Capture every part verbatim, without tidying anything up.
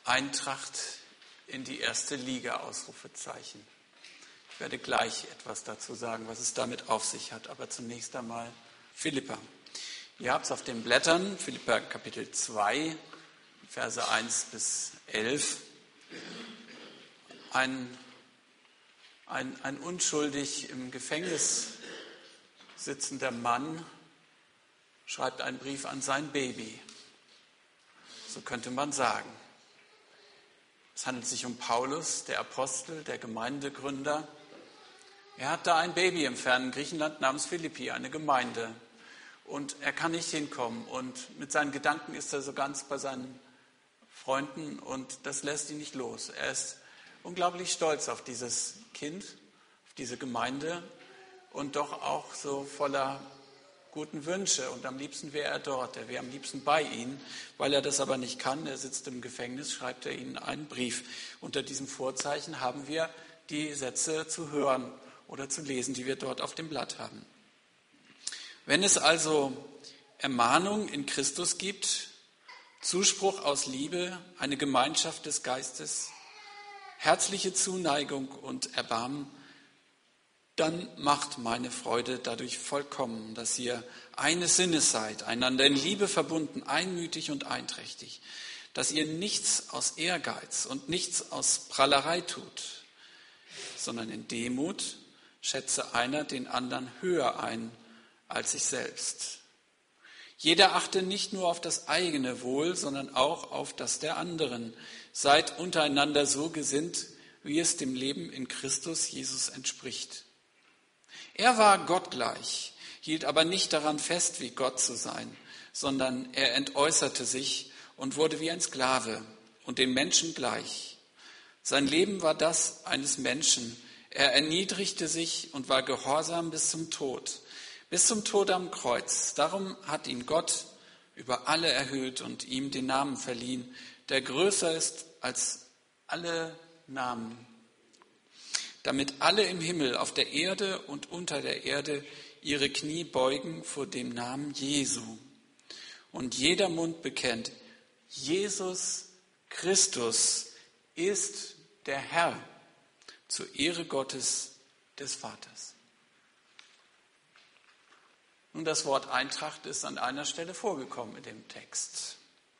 Eintracht in die erste Liga, Ausrufezeichen. Ich werde gleich etwas dazu sagen, was es damit auf sich hat, aber zunächst einmal Philipper. Ihr habt es auf den Blättern, Philipper Kapitel zwei, Verse eins bis elf. Ein, ein, ein unschuldig im Gefängnis sitzender Mann schreibt einen Brief an sein Baby. So könnte man sagen. Es handelt sich um Paulus, der Apostel, der Gemeindegründer. Er hat da ein Baby im fernen Griechenland namens Philippi, eine Gemeinde. Und er kann nicht hinkommen. Und mit seinen Gedanken ist er so ganz bei seinen Freunden und das lässt ihn nicht los. Er ist unglaublich stolz auf dieses Kind, auf diese Gemeinde und doch auch so voller guten Wünsche. Und am liebsten wäre er dort, er wäre am liebsten bei ihnen. Weil er das aber nicht kann, er sitzt im Gefängnis, schreibt er ihnen einen Brief. Unter diesem Vorzeichen haben wir die Sätze zu hören oder zu lesen, die wir dort auf dem Blatt haben. Wenn es also Ermahnung in Christus gibt, Zuspruch aus Liebe, eine Gemeinschaft des Geistes, herzliche Zuneigung und Erbarmen, dann macht meine Freude dadurch vollkommen, dass ihr eines Sinnes seid, einander in Liebe verbunden, einmütig und einträchtig, dass ihr nichts aus Ehrgeiz und nichts aus Prahlerei tut, sondern in Demut schätze einer den anderen höher ein als sich selbst. Jeder achte nicht nur auf das eigene Wohl, sondern auch auf das der anderen. Seid untereinander so gesinnt, wie es dem Leben in Christus Jesus entspricht. Er war Gott gleich, hielt aber nicht daran fest, wie Gott zu sein, sondern er entäußerte sich und wurde wie ein Sklave und den Menschen gleich. Sein Leben war das eines Menschen. Er erniedrigte sich und war gehorsam bis zum Tod, bis zum Tod am Kreuz. Darum hat ihn Gott über alle erhöht und ihm den Namen verliehen, der größer ist als alle Namen, damit alle im Himmel, auf der Erde und unter der Erde ihre Knie beugen vor dem Namen Jesu. Und jeder Mund bekennt, Jesus Christus ist der Herr, zur Ehre Gottes des Vaters. Nun, das Wort Eintracht ist an einer Stelle vorgekommen in dem Text.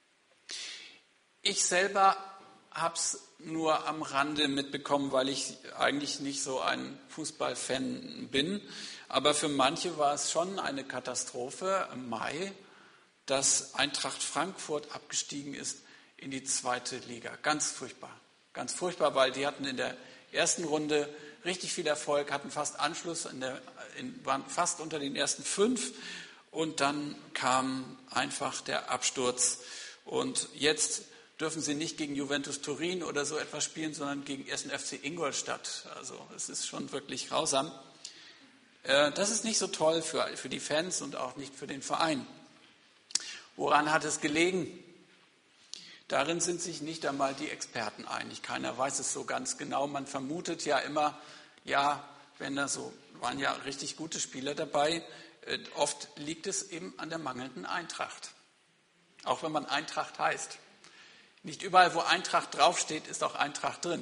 Ich selber habe es nur am Rande mitbekommen, weil ich eigentlich nicht so ein Fußballfan bin. Aber für manche war es schon eine Katastrophe im Mai, dass Eintracht Frankfurt abgestiegen ist in die zweite Liga. Ganz furchtbar. Ganz furchtbar, weil die hatten in der ersten Runde richtig viel Erfolg, hatten fast Anschluss, in der, in, waren fast unter den ersten fünf. Und dann kam einfach der Absturz. Und jetzt dürfen sie nicht gegen Juventus Turin oder so etwas spielen, sondern gegen ersten F C Ingolstadt. Also es ist schon wirklich grausam. Das ist nicht so toll für, für die Fans und auch nicht für den Verein. Woran hat es gelegen? Darin sind sich nicht einmal die Experten einig. Keiner weiß es so ganz genau. Man vermutet ja immer, ja, wenn da so, waren ja richtig gute Spieler dabei, oft liegt es eben an der mangelnden Eintracht. Auch wenn man Eintracht heißt. Nicht überall, wo Eintracht draufsteht, ist auch Eintracht drin.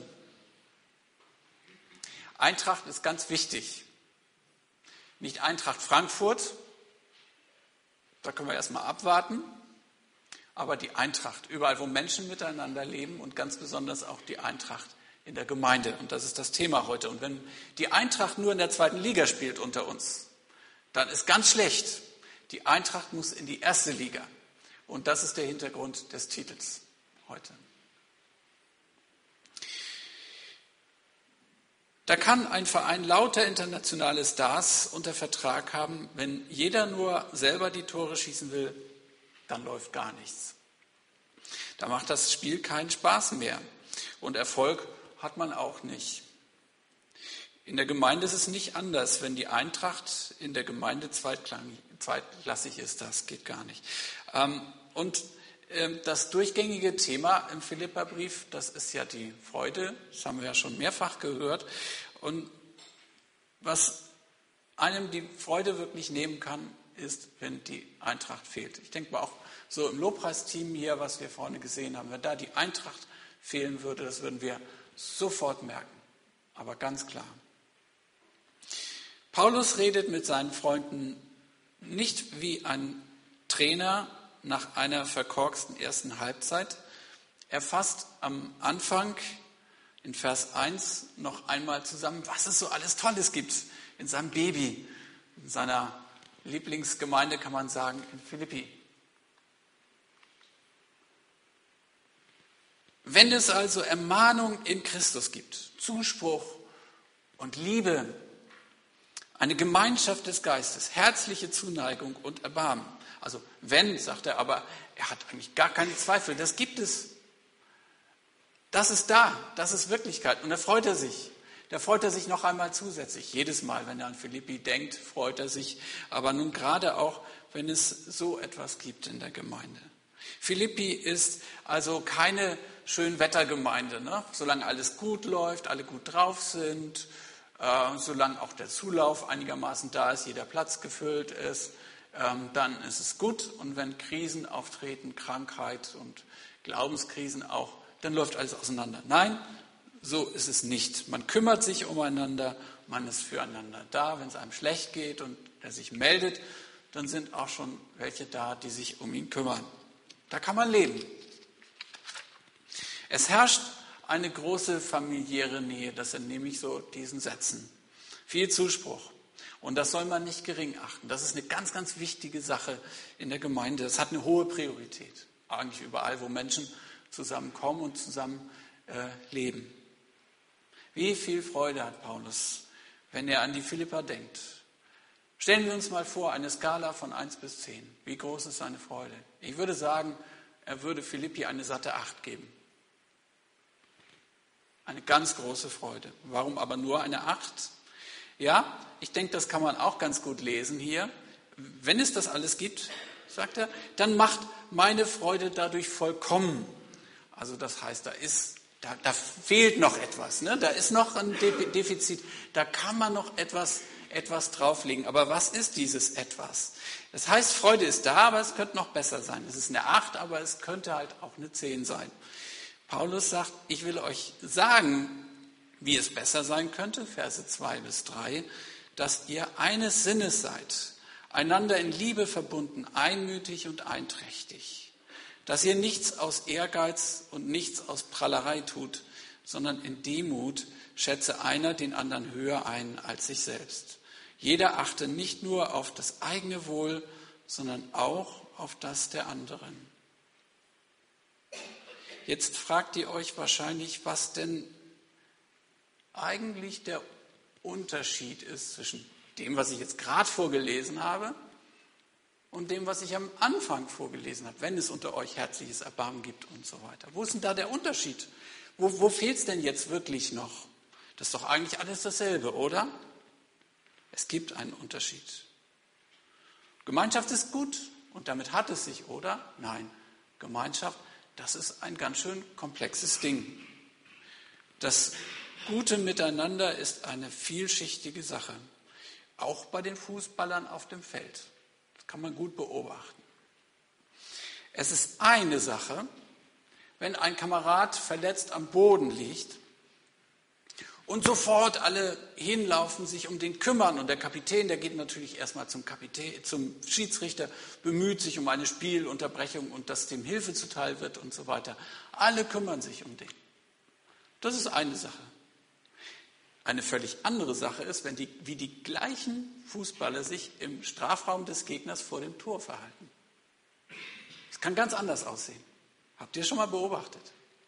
Eintracht ist ganz wichtig. Nicht Eintracht Frankfurt, da können wir erstmal abwarten, aber die Eintracht, überall, wo Menschen miteinander leben und ganz besonders auch die Eintracht in der Gemeinde. Und das ist das Thema heute. Und wenn die Eintracht nur in der zweiten Liga spielt unter uns, dann ist ganz schlecht. Die Eintracht muss in die erste Liga. Und das ist der Hintergrund des Titels heute. Da kann ein Verein lauter internationale Stars unter Vertrag haben, wenn jeder nur selber die Tore schießen will, dann läuft gar nichts. Da macht das Spiel keinen Spaß mehr und Erfolg hat man auch nicht. In der Gemeinde ist es nicht anders, wenn die Eintracht in der Gemeinde zweitklassig ist, das geht gar nicht. Und das durchgängige Thema im Philipperbrief, das ist ja die Freude, das haben wir ja schon mehrfach gehört. Und was einem die Freude wirklich nehmen kann, ist, wenn die Eintracht fehlt. Ich denke mal auch so im Lobpreisteam hier, was wir vorne gesehen haben, wenn da die Eintracht fehlen würde, das würden wir sofort merken. Aber ganz klar. Paulus redet mit seinen Freunden nicht wie ein Trainer nach einer verkorksten ersten Halbzeit. Er fasst am Anfang in Vers eins noch einmal zusammen, was es so alles Tolles gibt in seinem Baby, in seiner Lieblingsgemeinde, kann man sagen, in Philippi. Wenn es also Ermahnung in Christus gibt, Zuspruch und Liebe, eine Gemeinschaft des Geistes, herzliche Zuneigung und Erbarmen. Also wenn, sagt er, aber er hat eigentlich gar keine Zweifel, das gibt es. Das ist da, das ist Wirklichkeit. Und da freut er sich. Da freut er sich noch einmal zusätzlich. Jedes Mal, wenn er an Philippi denkt, freut er sich. Aber nun gerade auch, wenn es so etwas gibt in der Gemeinde. Philippi ist also keine Schönwettergemeinde, ne? Solange alles gut läuft, alle gut drauf sind, äh, solange auch der Zulauf einigermaßen da ist, jeder Platz gefüllt ist, ähm, dann ist es gut. Und wenn Krisen auftreten, Krankheit und Glaubenskrisen auch, dann läuft alles auseinander. Nein, so ist es nicht. Man kümmert sich umeinander, man ist füreinander da. Wenn es einem schlecht geht und er sich meldet, dann sind auch schon welche da, die sich um ihn kümmern. Da kann man leben. Es herrscht eine große familiäre Nähe, das sind nämlich so diesen Sätzen. Viel Zuspruch. Und das soll man nicht gering achten. Das ist eine ganz, ganz wichtige Sache in der Gemeinde. Das hat eine hohe Priorität. Eigentlich überall, wo Menschen zusammenkommen und zusammen äh, leben. Wie viel Freude hat Paulus, wenn er an die Philipper denkt. Stellen wir uns mal vor, eine Skala von eins bis zehn. Wie groß ist seine Freude? Ich würde sagen, er würde Philippi eine satte acht geben. Eine ganz große Freude. Warum aber nur eine acht? Ja, ich denke, das kann man auch ganz gut lesen hier. Wenn es das alles gibt, sagt er, dann macht meine Freude dadurch vollkommen. Also das heißt, da ist, da, da fehlt noch etwas, ne? Da ist noch ein Defizit, da kann man noch etwas, etwas drauflegen. Aber was ist dieses etwas? Das heißt, Freude ist da, aber es könnte noch besser sein. Es ist eine acht, aber es könnte halt auch eine zehn sein. Paulus sagt, ich will euch sagen, wie es besser sein könnte, Verse zwei bis drei, dass ihr eines Sinnes seid, einander in Liebe verbunden, einmütig und einträchtig. Dass ihr nichts aus Ehrgeiz und nichts aus Prahlerei tut, sondern in Demut schätze einer den anderen höher ein als sich selbst. Jeder achte nicht nur auf das eigene Wohl, sondern auch auf das der anderen. Jetzt fragt ihr euch wahrscheinlich, was denn eigentlich der Unterschied ist zwischen dem, was ich jetzt gerade vorgelesen habe, und dem, was ich am Anfang vorgelesen habe, wenn es unter euch herzliches Erbarmen gibt und so weiter. Wo ist denn da der Unterschied? Wo, wo fehlt es denn jetzt wirklich noch? Das ist doch eigentlich alles dasselbe, oder? Es gibt einen Unterschied. Gemeinschaft ist gut und damit hat es sich, oder? Nein, Gemeinschaft, das ist ein ganz schön komplexes Ding. Das gute Miteinander ist eine vielschichtige Sache, auch bei den Fußballern auf dem Feld. Kann man gut beobachten. Es ist eine Sache, wenn ein Kamerad verletzt am Boden liegt und sofort alle hinlaufen, sich um den kümmern. Und der Kapitän, der geht natürlich erstmal zum Kapitän, zum Schiedsrichter, bemüht sich um eine Spielunterbrechung und dass dem Hilfe zuteil wird und so weiter. Alle kümmern sich um den. Das ist eine Sache. Eine völlig andere Sache ist, wenn die, wie die gleichen Fußballer sich im Strafraum des Gegners vor dem Tor verhalten. Das kann ganz anders aussehen. Habt ihr schon mal beobachtet?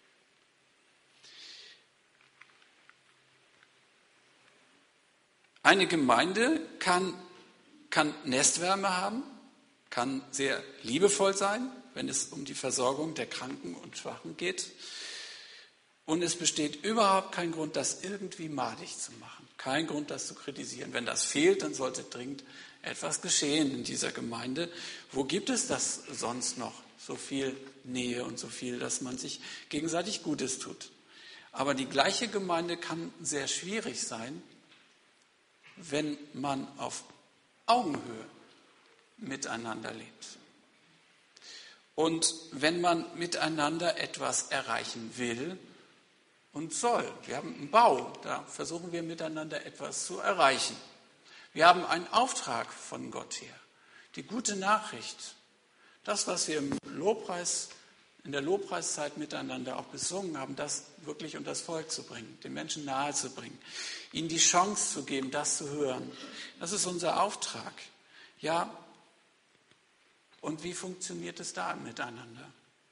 Eine Gemeinde kann, kann Nestwärme haben, kann sehr liebevoll sein, wenn es um die Versorgung der Kranken und Schwachen geht. Und es besteht überhaupt kein Grund, das irgendwie madig zu machen. Kein Grund, das zu kritisieren. Wenn das fehlt, dann sollte dringend etwas geschehen in dieser Gemeinde. Wo gibt es das sonst noch? So viel Nähe und so viel, dass man sich gegenseitig Gutes tut. Aber die gleiche Gemeinde kann sehr schwierig sein, wenn man auf Augenhöhe miteinander lebt. Und wenn man miteinander etwas erreichen will und soll, wir haben einen Bau, da versuchen wir miteinander etwas zu erreichen. Wir haben einen Auftrag von Gott her, die gute Nachricht, das, was wir im Lobpreis, in der Lobpreiszeit miteinander auch besungen haben, das wirklich unter das Volk zu bringen, den Menschen nahe zu bringen, ihnen die Chance zu geben, das zu hören. Das ist unser Auftrag. Ja, und wie funktioniert es da miteinander?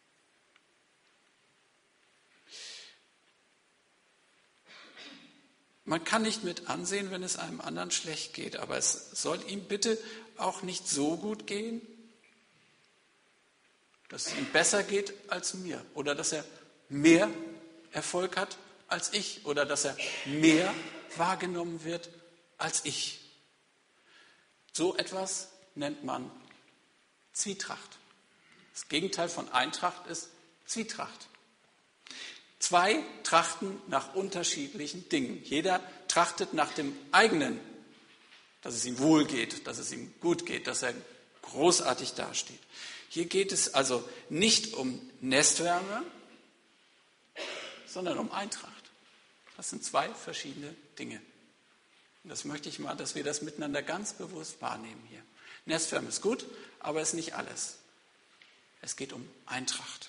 Man kann nicht mit ansehen, wenn es einem anderen schlecht geht, aber es soll ihm bitte auch nicht so gut gehen, dass es ihm besser geht als mir oder dass er mehr Erfolg hat als ich oder dass er mehr wahrgenommen wird als ich. So etwas nennt man Zwietracht. Das Gegenteil von Eintracht ist Zwietracht. Zwei trachten nach unterschiedlichen Dingen. Jeder trachtet nach dem eigenen, dass es ihm wohl geht, dass es ihm gut geht, dass er großartig dasteht. Hier geht es also nicht um Nestwärme, sondern um Eintracht. Das sind zwei verschiedene Dinge. Und das möchte ich mal, dass wir das miteinander ganz bewusst wahrnehmen hier. Nestwärme ist gut, aber ist nicht alles. Es geht um Eintracht.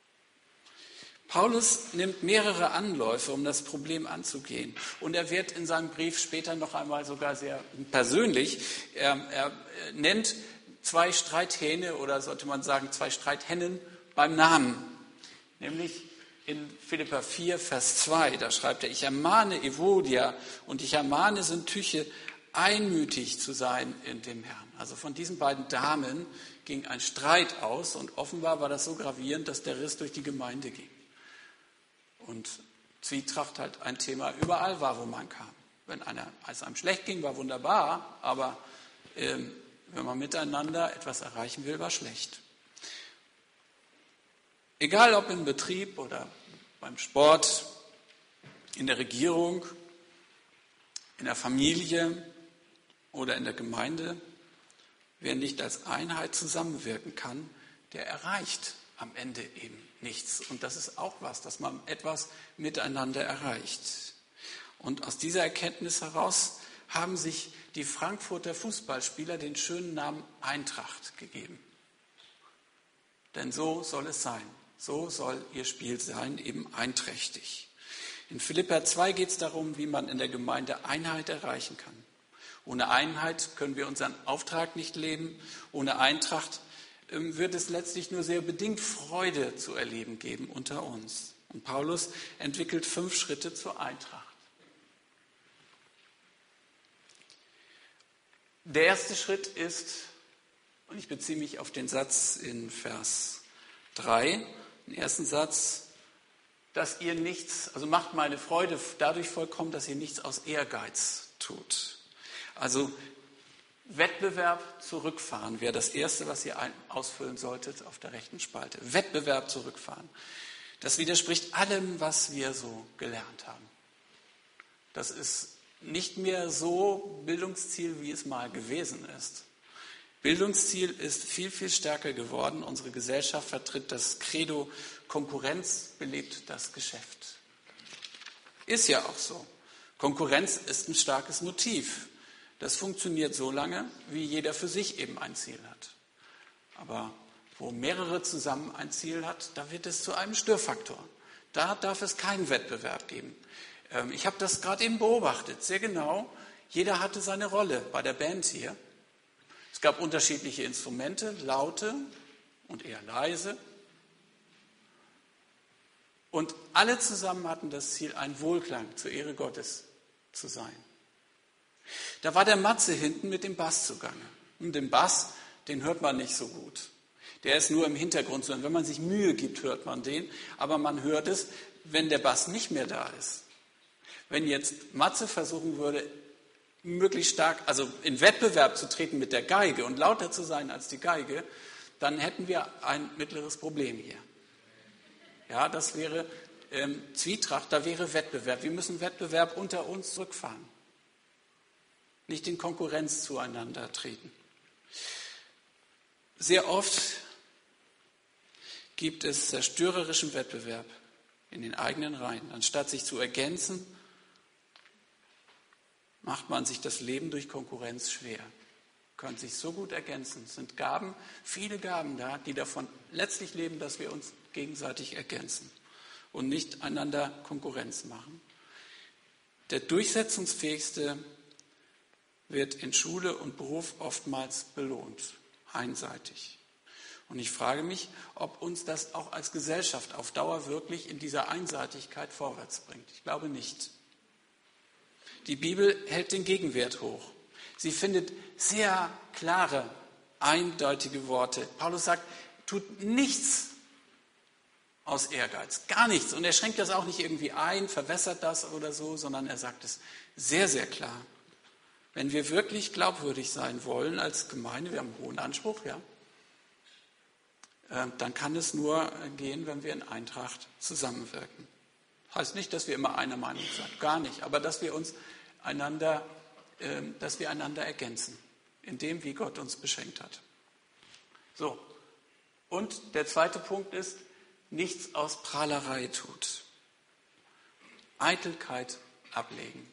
Paulus nimmt mehrere Anläufe, um das Problem anzugehen. Und er wird in seinem Brief später noch einmal sogar sehr persönlich. Er, er nennt zwei Streithähne oder sollte man sagen zwei Streithennen beim Namen. Nämlich in Philipper vier, Vers zwei, da schreibt er, ich ermahne Evodia und ich ermahne Syntyche, einmütig zu sein in dem Herrn. Also von diesen beiden Damen ging ein Streit aus und offenbar war das so gravierend, dass der Riss durch die Gemeinde ging. Und Zwietracht halt ein Thema überall war, wo man kam. Wenn einer, als einem schlecht ging, war wunderbar, aber ähm, wenn man miteinander etwas erreichen will, war schlecht. Egal ob im Betrieb oder beim Sport, in der Regierung, in der Familie oder in der Gemeinde, wer nicht als Einheit zusammenwirken kann, der erreicht am Ende eben nichts. Und das ist auch was, dass man etwas miteinander erreicht. Und aus dieser Erkenntnis heraus haben sich die Frankfurter Fußballspieler den schönen Namen Eintracht gegeben. Denn so soll es sein. So soll ihr Spiel sein, eben einträchtig. In Philipper zwei geht es darum, wie man in der Gemeinde Einheit erreichen kann. Ohne Einheit können wir unseren Auftrag nicht leben. Ohne Eintracht wird es letztlich nur sehr bedingt Freude zu erleben geben unter uns. Und Paulus entwickelt fünf Schritte zur Eintracht. Der erste Schritt ist, und ich beziehe mich auf den Satz in Vers drei, den ersten Satz, dass ihr nichts, also macht meine Freude dadurch vollkommen, dass ihr nichts aus Ehrgeiz tut. Also Wettbewerb zurückfahren wäre das Erste, was ihr ausfüllen solltet auf der rechten Spalte. Wettbewerb zurückfahren. Das widerspricht allem, was wir so gelernt haben. Das ist nicht mehr so Bildungsziel, wie es mal gewesen ist. Bildungsziel ist viel, viel stärker geworden. Unsere Gesellschaft vertritt das Credo, Konkurrenz belebt das Geschäft. Ist ja auch so. Konkurrenz ist ein starkes Motiv. Das funktioniert so lange, wie jeder für sich eben ein Ziel hat. Aber wo mehrere zusammen ein Ziel hat, da wird es zu einem Störfaktor. Da darf es keinen Wettbewerb geben. Ich habe das gerade eben beobachtet, sehr genau. Jeder hatte seine Rolle bei der Band hier. Es gab unterschiedliche Instrumente, laute und eher leise. Und alle zusammen hatten das Ziel, ein Wohlklang zur Ehre Gottes zu sein. Da war der Matze hinten mit dem Bass zugange. Und den Bass, den hört man nicht so gut. Der ist nur im Hintergrund. Wenn man sich Mühe gibt, hört man den. Aber man hört es, wenn der Bass nicht mehr da ist. Wenn jetzt Matze versuchen würde, möglichst stark, also in Wettbewerb zu treten mit der Geige und lauter zu sein als die Geige, dann hätten wir ein mittleres Problem hier. Ja, das wäre ähm, Zwietracht, da wäre Wettbewerb. Wir müssen Wettbewerb unter uns zurückfahren. Nicht in Konkurrenz zueinander treten. Sehr oft gibt es zerstörerischen Wettbewerb in den eigenen Reihen. Anstatt sich zu ergänzen, macht man sich das Leben durch Konkurrenz schwer. Können sich so gut ergänzen. Es sind Gaben, viele Gaben da, die davon letztlich leben, dass wir uns gegenseitig ergänzen und nicht einander Konkurrenz machen. Der durchsetzungsfähigste wird in Schule und Beruf oftmals belohnt, einseitig. Und ich frage mich, ob uns das auch als Gesellschaft auf Dauer wirklich in dieser Einseitigkeit vorwärts bringt. Ich glaube nicht. Die Bibel hält den Gegenwert hoch. Sie findet sehr klare, eindeutige Worte. Paulus sagt, tut nichts aus Ehrgeiz, gar nichts. Und er schränkt das auch nicht irgendwie ein, verwässert das oder so, sondern er sagt es sehr, sehr klar. Wenn wir wirklich glaubwürdig sein wollen als Gemeinde, wir haben einen hohen Anspruch, ja, dann kann es nur gehen, wenn wir in Eintracht zusammenwirken. Heißt nicht, dass wir immer einer Meinung sind, gar nicht, aber dass wir uns einander, dass wir einander ergänzen, in dem, wie Gott uns beschenkt hat. So, und der zweite Punkt ist, nichts aus Prahlerei tut. Eitelkeit ablegen.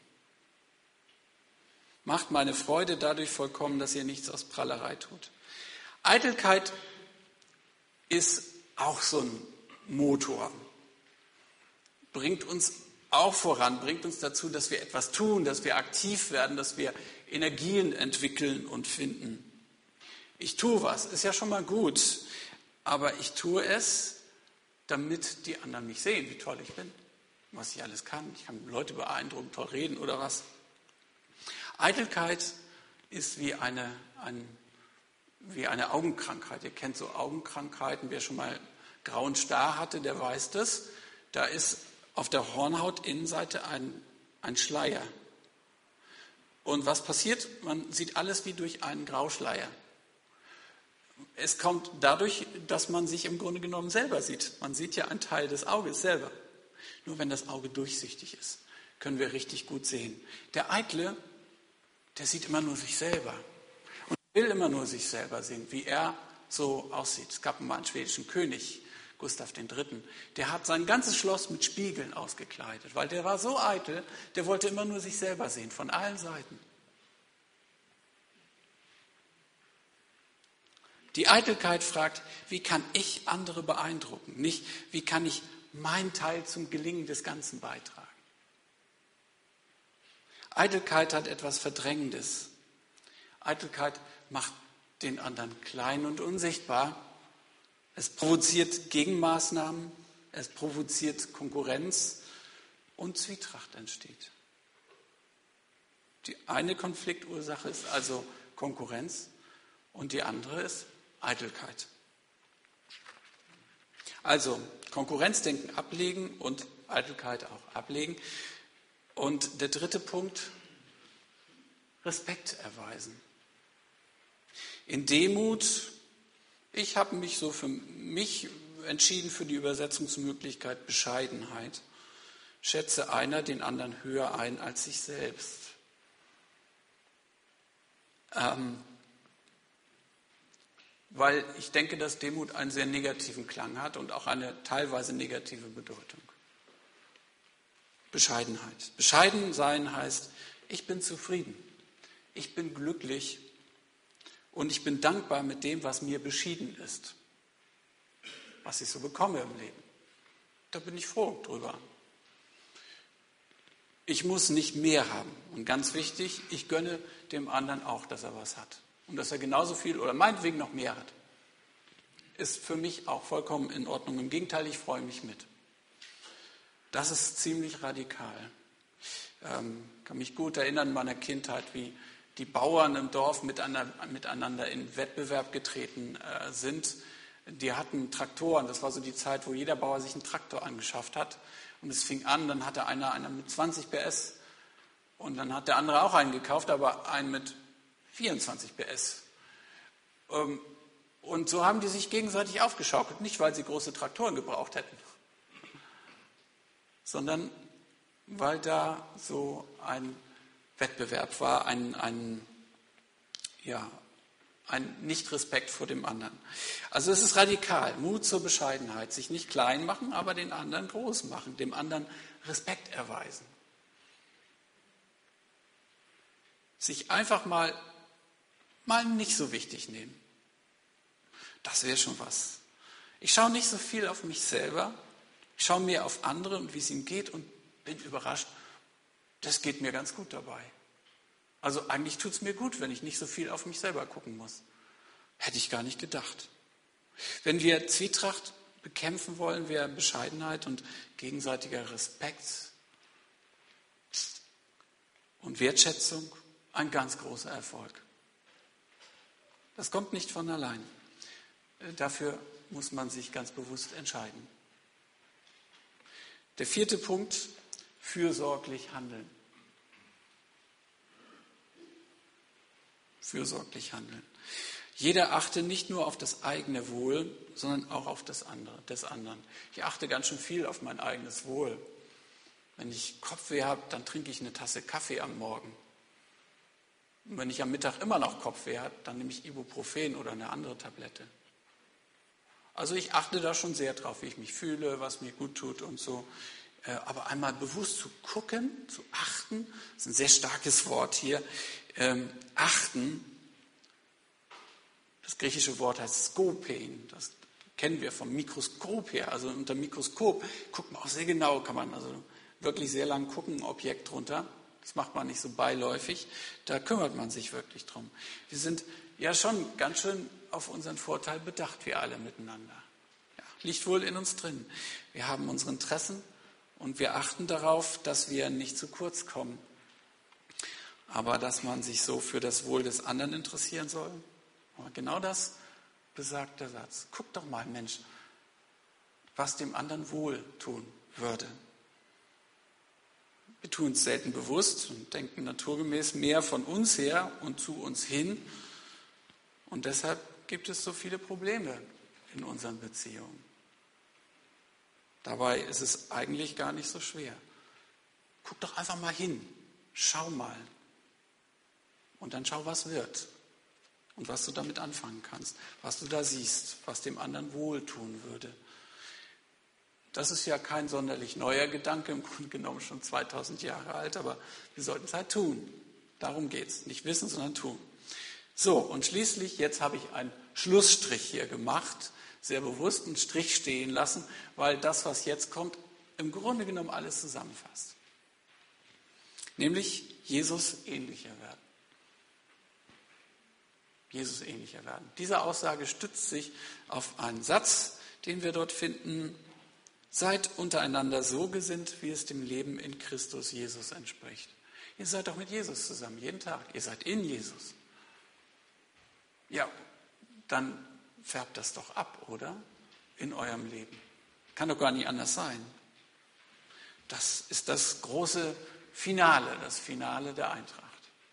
Macht meine Freude dadurch vollkommen, dass ihr nichts aus Prahlerei tut. Eitelkeit ist auch so ein Motor. Bringt uns auch voran, bringt uns dazu, dass wir etwas tun, dass wir aktiv werden, dass wir Energien entwickeln und finden. Ich tue was, ist ja schon mal gut, aber ich tue es, damit die anderen mich sehen, wie toll ich bin, was ich alles kann. Ich kann Leute beeindrucken, toll reden oder was. Eitelkeit ist wie eine, ein, wie eine Augenkrankheit. Ihr kennt so Augenkrankheiten. Wer schon mal grauen Star hatte, der weiß das. Da ist auf der Hornhautinnenseite ein, ein Schleier. Und was passiert? Man sieht alles wie durch einen Grauschleier. Es kommt dadurch, dass man sich im Grunde genommen selber sieht. Man sieht ja einen Teil des Auges selber. Nur wenn das Auge durchsichtig ist, können wir richtig gut sehen. Der Eitle, der sieht immer nur sich selber und will immer nur sich selber sehen, wie er so aussieht. Es gab mal einen schwedischen König, Gustav der Dritte, der hat sein ganzes Schloss mit Spiegeln ausgekleidet, weil der war so eitel, der wollte immer nur sich selber sehen, von allen Seiten. Die Eitelkeit fragt, wie kann ich andere beeindrucken? Nicht, wie kann ich meinen Teil zum Gelingen des Ganzen beitragen? Eitelkeit hat etwas Verdrängendes. Eitelkeit macht den anderen klein und unsichtbar. Es provoziert Gegenmaßnahmen, es provoziert Konkurrenz und Zwietracht entsteht. Die eine Konfliktursache ist also Konkurrenz und die andere ist Eitelkeit. Also Konkurrenzdenken ablegen und Eitelkeit auch ablegen. Und der dritte Punkt, Respekt erweisen. In Demut, ich habe mich so für mich entschieden für die Übersetzungsmöglichkeit Bescheidenheit. Schätze einer den anderen höher ein als sich selbst. Ähm, weil ich denke, dass Demut einen sehr negativen Klang hat und auch eine teilweise negative Bedeutung. Bescheidenheit. Bescheiden sein heißt, ich bin zufrieden, ich bin glücklich und ich bin dankbar mit dem, was mir beschieden ist, was ich so bekomme im Leben. Da bin ich froh drüber. Ich muss nicht mehr haben. Und ganz wichtig, ich gönne dem anderen auch, dass er was hat. Und dass er genauso viel oder meinetwegen noch mehr hat. Ist für mich auch vollkommen in Ordnung. Im Gegenteil, ich freue mich mit. Das ist ziemlich radikal. Ich ähm, kann mich gut erinnern in meiner Kindheit, wie die Bauern im Dorf miteinander in Wettbewerb getreten äh, sind. Die hatten Traktoren. Das war so die Zeit, wo jeder Bauer sich einen Traktor angeschafft hat. Und es fing an, dann hatte einer, einer mit zwanzig P S und dann hat der andere auch einen gekauft, aber einen mit vierundzwanzig P S. Und so haben die sich gegenseitig aufgeschaukelt, nicht weil sie große Traktoren gebraucht hätten, sondern weil da so ein Wettbewerb war, ein, ein, ja, ein Nicht-Respekt vor dem anderen. Also es ist radikal, Mut zur Bescheidenheit, sich nicht klein machen, aber den anderen groß machen, dem anderen Respekt erweisen. Sich einfach mal, mal nicht so wichtig nehmen. Das wäre schon was. Ich schaue nicht so viel auf mich selber, ich schaue mehr auf andere und wie es ihnen geht und bin überrascht, das geht mir ganz gut dabei. Also eigentlich tut es mir gut, wenn ich nicht so viel auf mich selber gucken muss. Hätte ich gar nicht gedacht. Wenn wir Zwietracht bekämpfen wollen, wäre Bescheidenheit und gegenseitiger Respekt und Wertschätzung ein ganz großer Erfolg. Das kommt nicht von allein. Dafür muss man sich ganz bewusst entscheiden. Der vierte Punkt, fürsorglich handeln. Fürsorglich handeln. Jeder achte nicht nur auf das eigene Wohl, sondern auch auf das andere, des anderen. Ich achte ganz schön viel auf mein eigenes Wohl. Wenn ich Kopfweh habe, dann trinke ich eine Tasse Kaffee am Morgen. Und wenn ich am Mittag immer noch Kopfweh habe, dann nehme ich Ibuprofen oder eine andere Tablette. Also ich achte da schon sehr drauf, wie ich mich fühle, was mir gut tut und so. Aber einmal bewusst zu gucken, zu achten, das ist ein sehr starkes Wort hier, ähm, achten, das griechische Wort heißt Skopein, das kennen wir vom Mikroskop her, also unter Mikroskop guckt man auch sehr genau, kann man also wirklich sehr lang gucken, ein Objekt drunter, das macht man nicht so beiläufig, da kümmert man sich wirklich drum. Wir sind ja schon ganz schön auf unseren Vorteil bedacht, wir alle miteinander. Ja, liegt wohl in uns drin. Wir haben unsere Interessen und wir achten darauf, dass wir nicht zu kurz kommen. Aber dass man sich so für das Wohl des anderen interessieren soll. Aber genau das besagt der Satz. Guck doch mal, Mensch, was dem anderen wohl tun würde. Wir tun es selten bewusst und denken naturgemäß mehr von uns her und zu uns hin. Und deshalb gibt es so viele Probleme in unseren Beziehungen. Dabei ist es eigentlich gar nicht so schwer. Guck doch einfach mal hin, schau mal. Und dann schau, was wird und was du damit anfangen kannst, was du da siehst, was dem anderen wohltun würde. Das ist ja kein sonderlich neuer Gedanke, im Grunde genommen schon zweitausend Jahre alt, aber wir sollten es halt tun. Darum geht es. Nicht wissen, sondern tun. So, und schließlich, jetzt habe ich einen Schlussstrich hier gemacht, sehr bewusst einen Strich stehen lassen, weil das, was jetzt kommt, im Grunde genommen alles zusammenfasst. Nämlich Jesus ähnlicher werden. Jesus ähnlicher werden. Diese Aussage stützt sich auf einen Satz, den wir dort finden. Seid untereinander so gesinnt, wie es dem Leben in Christus Jesus entspricht. Ihr seid doch mit Jesus zusammen, jeden Tag. Ihr seid in Jesus. Ja, dann färbt das doch ab, oder? In eurem Leben. Kann doch gar nicht anders sein. Das ist das große Finale, das Finale der Eintracht.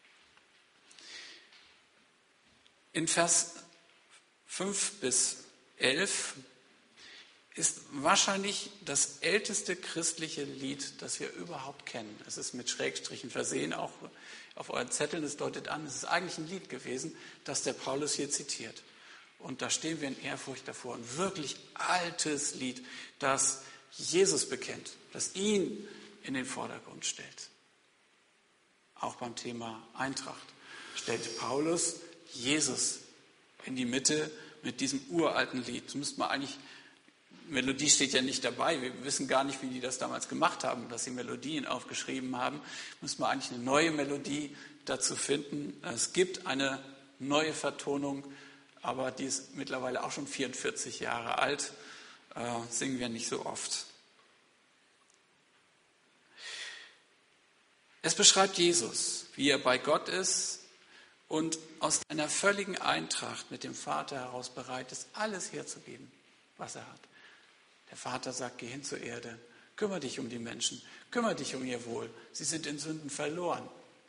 In Vers fünf bis elf ist wahrscheinlich das älteste christliche Lied, das wir überhaupt kennen. Es ist mit Schrägstrichen versehen, auch auf euren Zetteln, es deutet an, es ist eigentlich ein Lied gewesen, das der Paulus hier zitiert. Und da stehen wir in Ehrfurcht davor. Ein wirklich altes Lied, das Jesus bekennt, das ihn in den Vordergrund stellt. Auch beim Thema Eintracht stellt Paulus Jesus in die Mitte mit diesem uralten Lied. Das müsste man eigentlich, Melodie steht ja nicht dabei, wir wissen gar nicht, wie die das damals gemacht haben, dass sie Melodien aufgeschrieben haben. Müsste man eigentlich eine neue Melodie dazu finden. Es gibt eine neue Vertonung, aber die ist mittlerweile auch schon vierundvierzig Jahre alt, äh, singen wir nicht so oft. Es beschreibt Jesus, wie er bei Gott ist und aus einer völligen Eintracht mit dem Vater heraus bereit ist, alles herzugeben, was er hat. Der Vater sagt, geh hin zur Erde, kümmere dich um die Menschen, kümmere dich um ihr Wohl. Sie sind in Sünden verloren.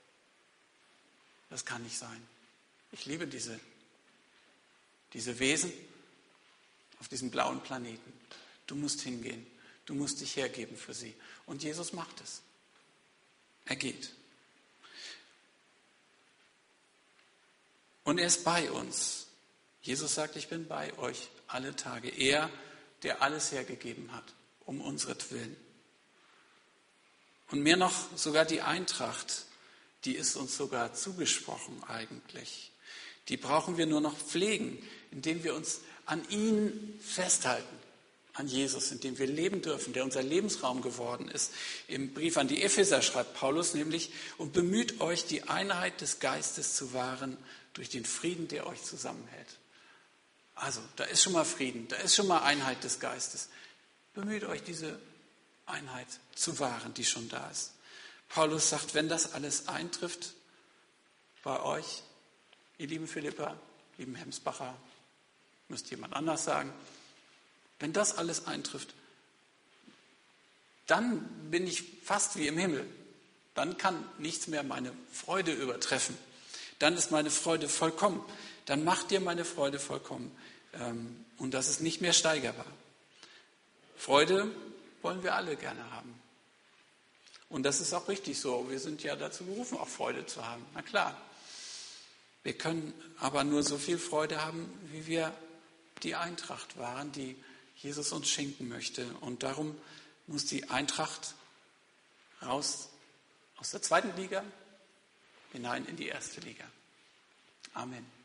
Das kann nicht sein. Ich liebe diese, diese Wesen auf diesem blauen Planeten. Du musst hingehen, du musst dich hergeben für sie. Und Jesus macht es. Er geht. Und er ist bei uns. Jesus sagt, ich bin bei euch alle Tage. Er, der alles hergegeben hat, um unsretwillen. Und mehr noch, sogar die Eintracht, die ist uns sogar zugesprochen eigentlich. Die brauchen wir nur noch pflegen, indem wir uns an ihn festhalten, an Jesus, in dem wir leben dürfen, der unser Lebensraum geworden ist. Im Brief an die Epheser schreibt Paulus nämlich, und bemüht euch, die Einheit des Geistes zu wahren durch den Frieden, der euch zusammenhält. Also, da ist schon mal Frieden, da ist schon mal Einheit des Geistes. Bemüht euch, diese Einheit zu wahren, die schon da ist. Paulus sagt, wenn das alles eintrifft bei euch, ihr lieben Philipper, lieben Hemsbacher, müsst jemand anders sagen, wenn das alles eintrifft, dann bin ich fast wie im Himmel. Dann kann nichts mehr meine Freude übertreffen. Dann ist meine Freude vollkommen. Dann macht dir meine Freude vollkommen. Und das ist nicht mehr steigerbar. Freude wollen wir alle gerne haben. Und das ist auch richtig so. Wir sind ja dazu berufen, auch Freude zu haben. Na klar. Wir können aber nur so viel Freude haben, wie wir die Eintracht waren, die Jesus uns schenken möchte. Und darum muss die Eintracht raus aus der zweiten Liga hinein in die erste Liga. Amen.